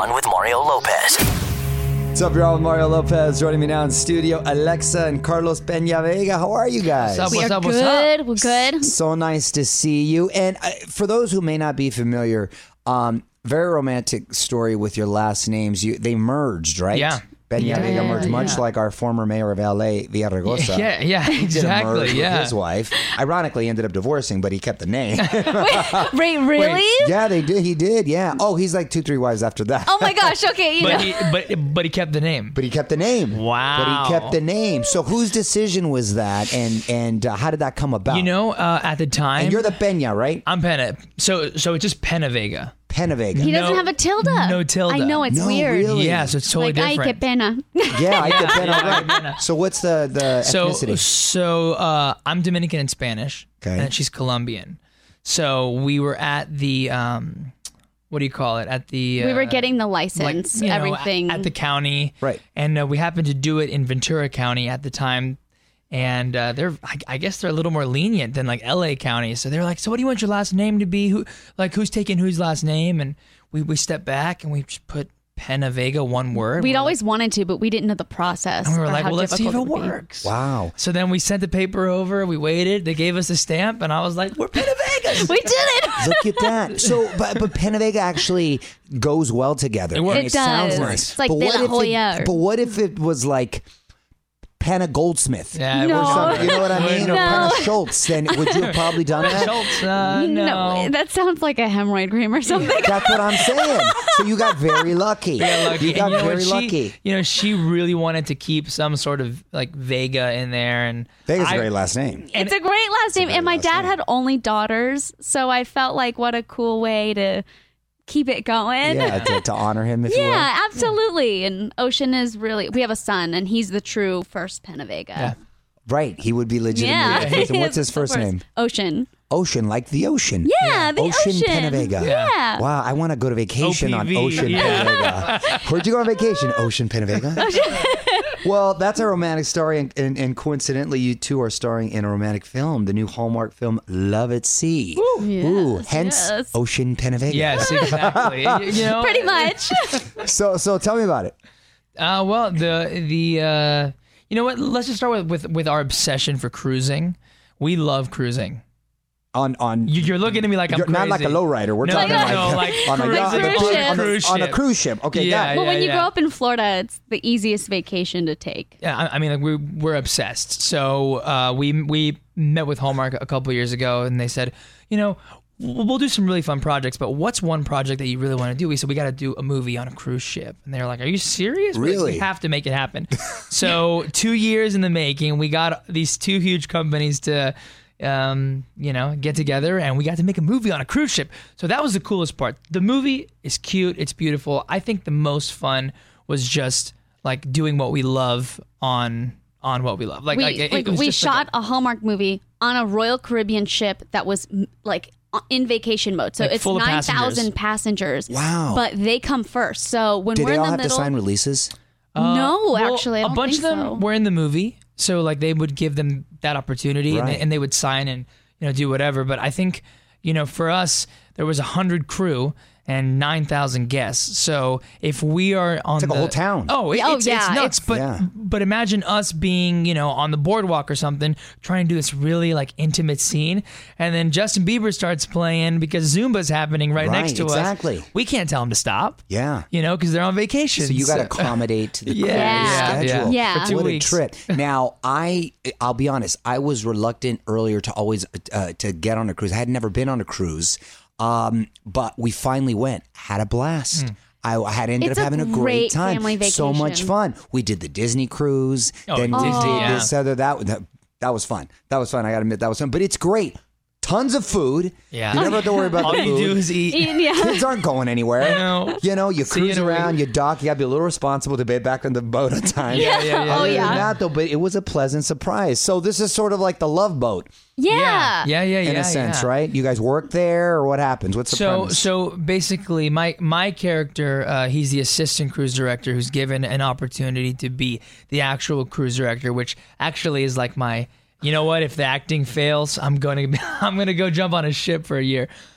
On with Mario Lopez. What's up, y'all? Mario Lopez joining me now in studio. Alexa and Carlos Peña Vega. How are you guys? What's up? We're good. So nice to see you. And for those who may not be familiar, very romantic story with your last names. They merged, right? Yeah. Peña Vega merged, much like our former mayor of LA, Villaraigosa. Yeah, exactly. With his wife. Ironically, ended up divorcing, but he kept the name. Wait, really? Yeah, they did. He did. Yeah. Oh, he's like 2-3 wives after that. Oh my gosh. Okay. But he kept the name. But he kept the name. Wow. But he kept the name. So whose decision was that, and how did that come about? You know, at the time, and you're the Peña, right? I'm Pena. So it's just Pena Vega. Pena Vega. He doesn't have a tilde. No tilde. I know, it's weird. Really? Yeah, so it's totally Like, different. ay, que pena. Yeah, I get Pena. Right. So what's the ethnicity? So I'm Dominican and Spanish, and she's Colombian. So we were at the what do you call it? At the we were getting the license, everything at the county, right? And we happened to do it in Ventura County at the time. And I guess they're a little more lenient than like LA County. So they're like, so what do you want your last name to be? Who's taking whose last name? And we stepped back and we just put Pena Vega, one word. We'd always wanted to, but we didn't know the process. And we were like, well, let's see if it works. Wow. So then we sent the paper over. We waited. They gave us a stamp, and I was like, we're Pena Vegas. We did it. Look at that. So, but Pena Vega actually goes well together. It works. It does. Sounds nice. It's like De La Hoya. But what if it was like Pena Goldsmith? Yeah, No. You know what I mean? No. Or Pena Schultz. Then would you have probably done that? Schultz, no. That sounds like a hemorrhoid cream or something. That's what I'm saying. So you got very lucky. Yeah, lucky. You got And very what, lucky. She really wanted to keep some sort of like Vega in there, and Vega's a great last name. It's a great last name. And my dad had only daughters, so I felt like what a cool way to keep it going. Yeah, to honor him, if you will. Yeah, absolutely. And Ocean is really, we have a son, and he's the true first Pena Vega. Yeah. Right. He would be legitimately. Yeah. And what's his first name? Ocean. Ocean, like the ocean. Yeah, the ocean. Pena Vega. Yeah. Wow, I want to go to vacation on OPV, Ocean Pena Vega. Where'd you go on vacation? Ocean Pena Vega. Well, that's a romantic story, and coincidentally, you two are starring in a romantic film, the new Hallmark film Love at Sea. Ooh, hence Ocean Pena Vega. Yes, exactly. Pretty much. So tell me about it. Well, the you know what? Let's just start with our obsession for cruising. We love cruising. On You're looking at me like I'm crazy. not like a lowrider. We're talking like on a yacht, on a cruise ship. Okay, Yeah, got it. Well, when you grow up in Florida, it's the easiest vacation to take. Yeah, I mean, like we're obsessed. So we met with Hallmark a couple years ago, and they said, we'll do some really fun projects, but what's one project that you really want to do? We said, we got to do a movie on a cruise ship. And they're like, are you serious? Really? We have to make it happen. So 2 years in the making, we got these two huge companies to, get together, and we got to make a movie on a cruise ship. So that was the coolest part. The movie is cute. It's beautiful. I think the most fun was just like doing what we love on what we love. We shot a Hallmark movie on a Royal Caribbean ship that was like in vacation mode. So Like it's full of 9,000 passengers. Wow. But they come first. So when Did we're they in all the have middle, to sign releases? no, Well, actually, I don't a bunch think of them so. were in the movie, so like they would give them that opportunity, Right. and they would sign and do whatever. But I think for us, there was 100 crew and 9,000 guests. So if we are on like a whole town. It's yeah, nuts. But imagine us being on the boardwalk or something, trying to do this really like intimate scene, and then Justin Bieber starts playing because Zumba's happening right next to exactly. us. We can't tell him to stop. Yeah. Because they're on vacation. So you got to accommodate to the cruise schedule. Yeah. For 2 What weeks. a trip. Now, I'll be honest, I was reluctant earlier to always to get on a cruise. I had never been on a cruise, but we finally went, had a blast. I had ended It's up a having a great great time. family So much vacation. fun. We did the Disney cruise, then Disney, did this other that was fun. That was fun. I got to admit that was fun. But it's great. Tons of food. Yeah. You never have to worry about All the you food. do is eat. Kids aren't going anywhere. I know. You See you cruise in a week. around, you dock, you got to be a little responsible to be back on the boat on time. Yeah. Oh, Other yeah. than that, though, but it was a pleasant surprise. So this is sort of like the Love Boat Yeah. in a sense, right? You guys work there, or what happens? What's the premise? So basically, my character, he's the assistant cruise director who's given an opportunity to be the actual cruise director, which actually is like my. You know what? If the acting fails, I'm gonna go jump on a ship for a year.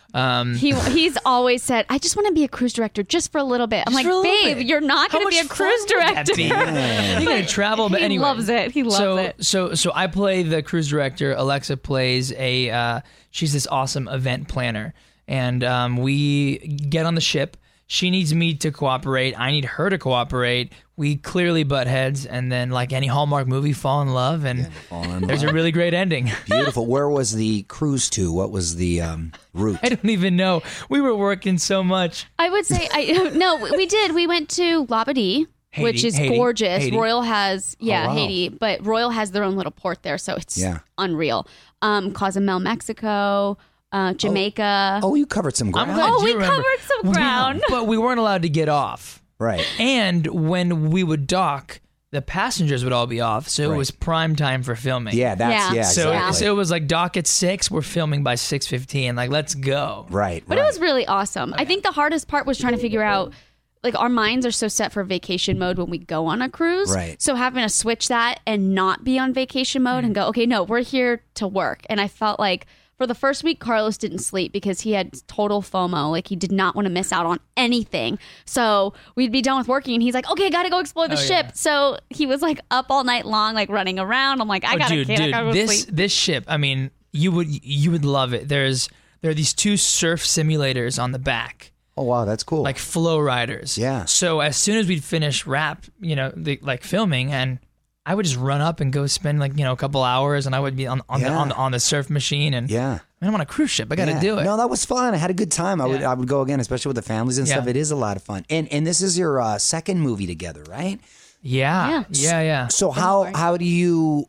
He's always said, I just want to be a cruise director just for a little bit. I'm like, babe, you're not going to be a cruise director. You're going to travel, but anyway. He loves it. He loves it. So I play the cruise director. Alexa plays she's this awesome event planner. And we get on the ship. She needs me to cooperate. I need her to cooperate. We clearly butt heads, and then, like any Hallmark movie, fall in love, and there's a really great ending. Beautiful. Where was the cruise to? What was the route? I don't even know. We were working so much. I would say, no, we did. We went to Labadee, which is gorgeous. Haiti. Royal has, wow. Haiti, but Royal has their own little port there, so it's unreal. Cozumel, Mexico. Jamaica. Oh, you covered some ground. We covered some ground. But we weren't allowed to get off. Right. And when we would dock, the passengers would all be off, so it was prime time for filming. Yeah, exactly. So it was like dock at 6, we're filming by 6:15. Like, let's go. Right. But it was really awesome. I think the hardest part was trying to figure out, like, our minds are so set for vacation mode when we go on a cruise. Right. So having to switch that and not be on vacation mode and go, okay, no, we're here to work. And I felt like for the first week, Carlos didn't sleep because he had total FOMO. Like, he did not want to miss out on anything. So we'd be done with working, and he's like, okay, got to go explore the ship. Yeah. So he was, like, up all night long, like, running around. I'm like, I got to go sleep. This ship, I mean, you would love it. There are these 2 surf simulators on the back. Oh, wow, that's cool. Like flow riders. Yeah. So as soon as we'd finish filming, and I would just run up and go spend a couple hours, and I would be on the surf machine, and I'm on a cruise ship. I got to do it. No, that was fun. I had a good time. I would go again, especially with the families and stuff. It is a lot of fun. And this is your second movie together, right? Yeah. So how do you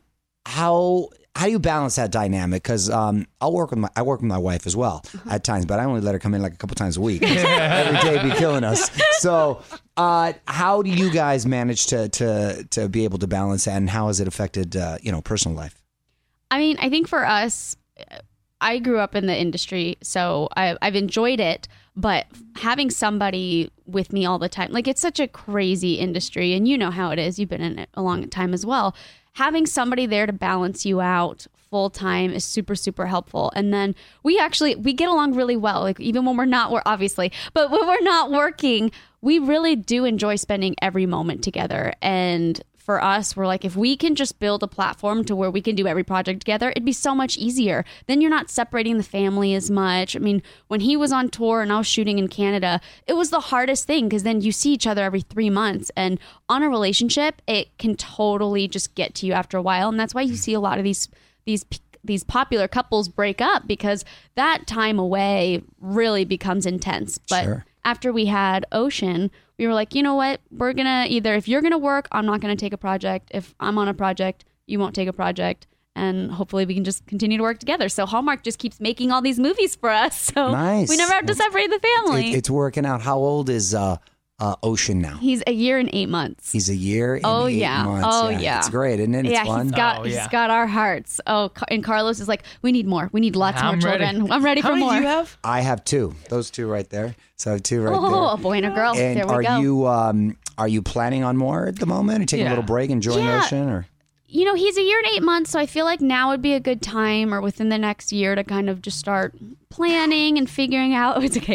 balance that dynamic? Because I work with my wife as well at times, but I only let her come in like a couple times a week. Every day be killing us. So how do you guys manage to be able to balance that, and how has it affected personal life? I mean, I think for us, I grew up in the industry, so I've enjoyed it. But having somebody with me all the time, like, it's such a crazy industry, and you know how it is. You've been in it a long time as well. Having somebody there to balance you out full time is super, super helpful. And then we get along really well. Like, even when we're not but when we're not working, we really do enjoy spending every moment together. And for us, we're like, if we can just build a platform to where we can do every project together, it'd be so much easier. Then you're not separating the family as much. I mean, when he was on tour and I was shooting in Canada, it was the hardest thing, because then you see each other every 3 months, and on a relationship, it can totally just get to you after a while. And that's why you see a lot of these popular couples break up, because that time away really becomes intense. But after we had Ocean, we were like, you know what? We're going to if you're going to work, I'm not going to take a project. If I'm on a project, you won't take a project. And hopefully we can just continue to work together. So Hallmark just keeps making all these movies for us. So we never have to separate the family. It's working out. How old is Ocean now? He's a year and 8 months. He's a year and 8 months. Oh, yeah. It's great, isn't it? It's fun. He's got our hearts. Oh, and Carlos is like, we need more. We need lots more children. I'm ready for more. How many do you have? I have 2. Those 2 right there. So I have 2 right there. Oh, a boy and a girl. And there we go. Are you planning on more at the moment? Are you taking a little break, enjoying Ocean? Or? He's a year and 8 months, so I feel like now would be a good time, or within the next year, to kind of just start planning and figuring out,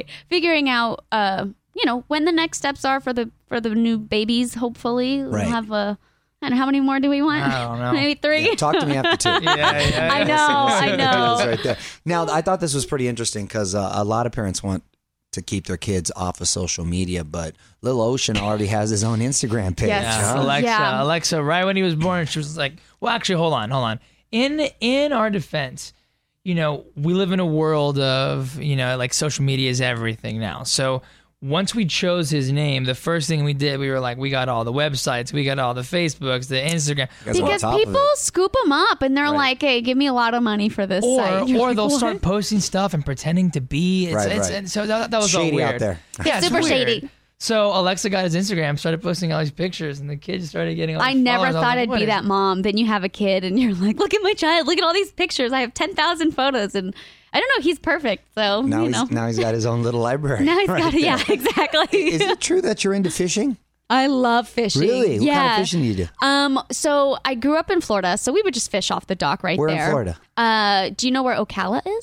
when the next steps are for the new babies. Hopefully, we'll have and how many more do we want? I don't know. Maybe 3. Yeah, talk to me after 2. I know. Right there. Now, I thought this was pretty interesting, because a lot of parents want to keep their kids off of social media, but Lil Ocean already has his own Instagram page. Yes. Huh? Alexa, right when he was born, she was like, well, actually, hold on. In our defense, we live in a world of, like, social media is everything now. So once we chose his name, the first thing we did, we were like, we got all the websites, we got all the Facebooks, the Instagram. Because people scoop them up, and they're like, hey, give me a lot of money for this site. Or they'll start posting stuff and pretending to be. And so that was shady all weird. Out there. Yeah, super shady. So Alexa got his Instagram, started posting all these pictures, and the kids started getting all these I never followers. thought I'd be that mom. Then you have a kid, and you're like, look at my child. Look at all these pictures. I have 10,000 photos, and I don't know. He's perfect. So now he's got his own little library. Now he's got it. Yeah, exactly. Is it true that you're into fishing? I love fishing. Really? What kind of fishing do you do? So I grew up in Florida, so we would just fish off the dock right there. Where in Florida? Do you know where Ocala is?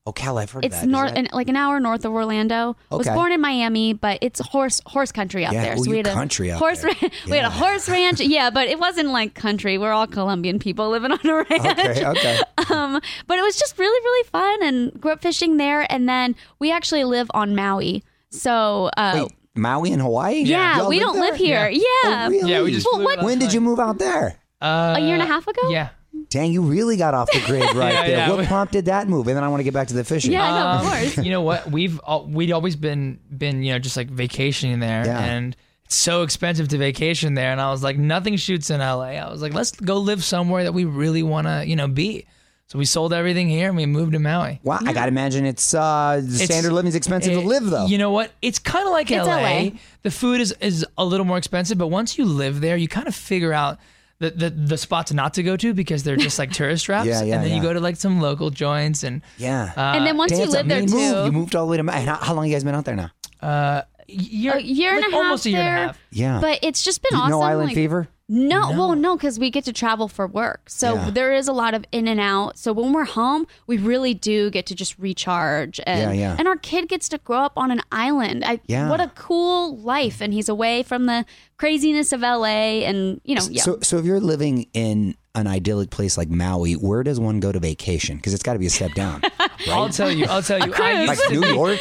Oh, Cal, I've heard of It's that. north, like an hour north of Orlando. Was Okay. born in Miami, but it's horse country out Yeah, there. ooh, we you had a country out horse. there. We had a horse ranch. Yeah, but it wasn't like country. We're all Colombian people living on a ranch. Okay. But it was just really, really fun, and grew up fishing there. And then we actually live on Maui. So Wait, Maui in Hawaii? yeah, Y'all we don't there? live here. Yeah, Oh, really? Yeah, we just Well, flew what- last When did night. you move out there? a year and a half ago. Yeah. Dang, you really got off the grid right Yeah, there. yeah. What prompted that move? And then I want to get back to the fishing. Yeah, no, of course. You know what? We'd always been just like vacationing there, Yeah. and it's so expensive to vacation there. And I was like, nothing shoots in LA. I was like, let's go live somewhere that we really want to be. So we sold everything here and we moved to Maui. Wow, I got to imagine it's standard living's expensive to live, though. You know what? It's kind of like It's LA. LA. The food is a little more expensive, but once you live there, you kind of figure out the spots not to go to because they're just like tourist traps. Yeah, and then yeah. you go to like some local joints and Yeah. And then once Dang, you that's a live there mean too, move. You moved all the way to Maui. How long have you guys been out there now? a year and a half almost a year and there. a half. Yeah. But it's just been You awesome. No island like- fever? No, well, no, because we get to travel for work. So Yeah. there is a lot of in and out. So when we're home, we really do get to just recharge. And, Yeah. and our kid gets to grow up on an island. Yeah. What a cool life. And he's away from the craziness of LA. And, yeah. So if you're living in an idyllic place like Maui, where does one go to vacation? Because it's got to be a step down. I'll tell you. I cruise. Like New York?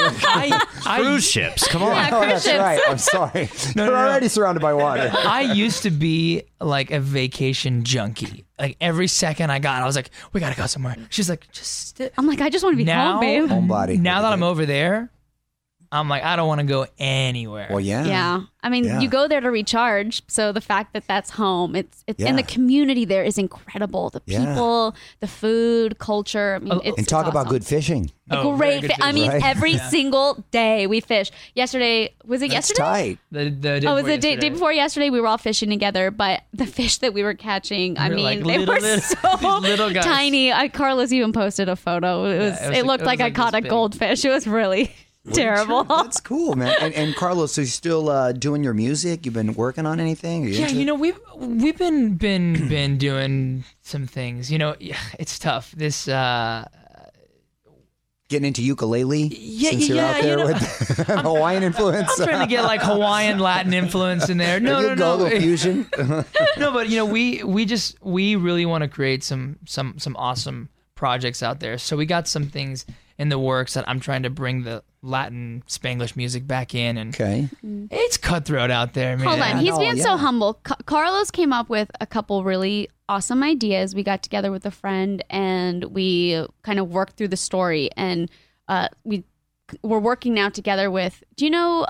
Cruise ships. Come on. Yeah, Oh, cruise that's ships. right. I'm sorry. No, They're no. already surrounded by water. I used to be like a vacation junkie. Like every second I got, I was like, "We gotta go somewhere." She's like, "Just sit." I'm like, I just want to be Now, home, babe. Homebody. Now that I'm over there, I'm like, I don't want to go anywhere. Well, yeah. Yeah. I mean, Yeah. you go there to recharge. So the fact that that's home, it's Yeah. and the community there is incredible. The Yeah. people, the food, culture. I mean, it's And talk it's about awesome. good fishing. Oh, very Great. good I mean, right? every single day we fish. Yesterday, was it That's yesterday? tight. The day Oh, it was before the day yesterday. before yesterday. We were all fishing together, but the fish that we were catching, I They're mean, like they little- were little- so these little guys. tiny. Carlos even posted a photo. It was. it was It looked like I like caught this a big. goldfish. It was really terrible. That's cool, man. And Carlos, so you still doing your music? You've been working on anything? Are you Yeah, into it? you know, we've been doing some things. You know, it's tough. This Getting into ukulele? Yeah, since you're yeah, out there you know, with Hawaiian influence? I'm trying to get like Hawaiian Latin influence in there. No, There you go, no. little fusion. No, but you know, we really want to create some awesome projects out there. So we got some things in the works that I'm trying to bring the Latin Spanglish music back in, and Okay. it's cutthroat out there, man. Hold on, he's know, being yeah. so humble. Carlos came up with a couple really awesome ideas. We got together with a friend and we kind of worked through the story. And we're working now together with. Do you know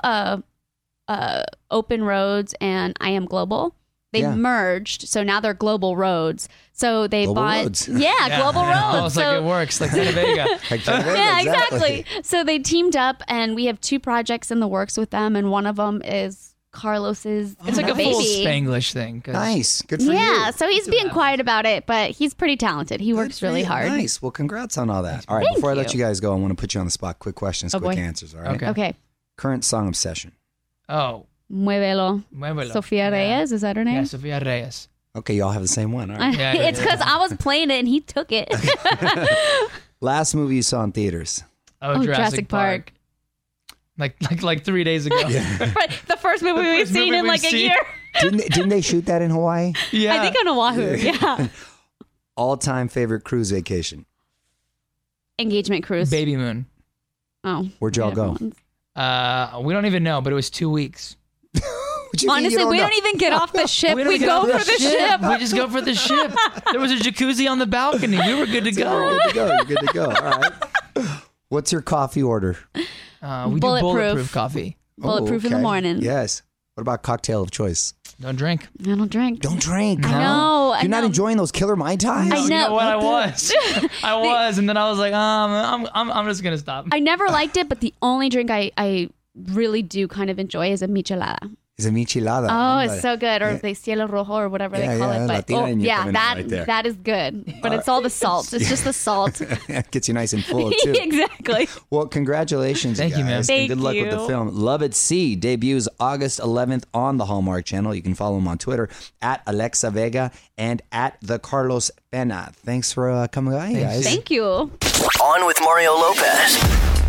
Open Roads and I Am Global? They Yeah. merged, so now they're Global Roads. So they Global bought, Roads. yeah, Global Oh, Roads. it's like So it works, like Santa Vega. Like, yeah, exactly. So they teamed up, and we have 2 projects in the works with them, and one of them is Carlos's. It's like a baby. full Spanglish thing. 'cause- Nice. Good for you. Yeah, so he's being quiet about it, but he's pretty talented. He Good works for really you. hard. Nice. Well, congrats on all that. All right, Thank before I let you. you guys go, I want to put you on the spot. Quick questions, Oh, quick boy. answers. All right. Okay. Okay, Current song obsession. Oh, Muévelo. muévelo. Sofia Yeah. Reyes, is that her name? Yeah, Sofia Reyes. Okay, y'all have the same one. All right. Yeah, It's because I was playing it and he took it. Last movie you saw in theaters. Oh, Jurassic Park. Like 3 days ago. Right, the first movie we've first seen movie in like we've a seen. year. Didn't they shoot that in Hawaii? Yeah. I think on Oahu. Yeah. All-time favorite cruise vacation. Engagement cruise. Baby Moon. Oh. Where'd y'all go? We don't even know, but it was 2 weeks. What you mean you Honestly, we know? don't even get off the ship. We We, don't get go off for the ship. We just go for the ship. There was a jacuzzi on the balcony. We were good to You're go. good to go. You're good to go. All right. What's your coffee order? We do Bulletproof. bulletproof coffee. Bulletproof in the morning. Yes. What about cocktail of choice? Don't drink. I don't drink. Don't drink. I know. You're not know. enjoying those killer Mai Tais? I You know know. what? I was. I was, and then I was like, I'm just gonna stop. I never liked it, but the only drink I really do kind of enjoy is a michelada. is a michelada. Oh, it's so good. Or the cielo rojo or whatever they call it. But Latinaña coming out that right there. that is good. But it's all the salt. It's just the salt. Gets you nice and full, too. Exactly. Well, congratulations, Thank you, man. guys. Thank and good luck with the you. film. Love at Sea debuts August 11th on the Hallmark Channel. You can follow him on Twitter at Alexa Vega and at the Carlos Pena. Thanks for coming by, guys. Thank you. On with Mario Lopez.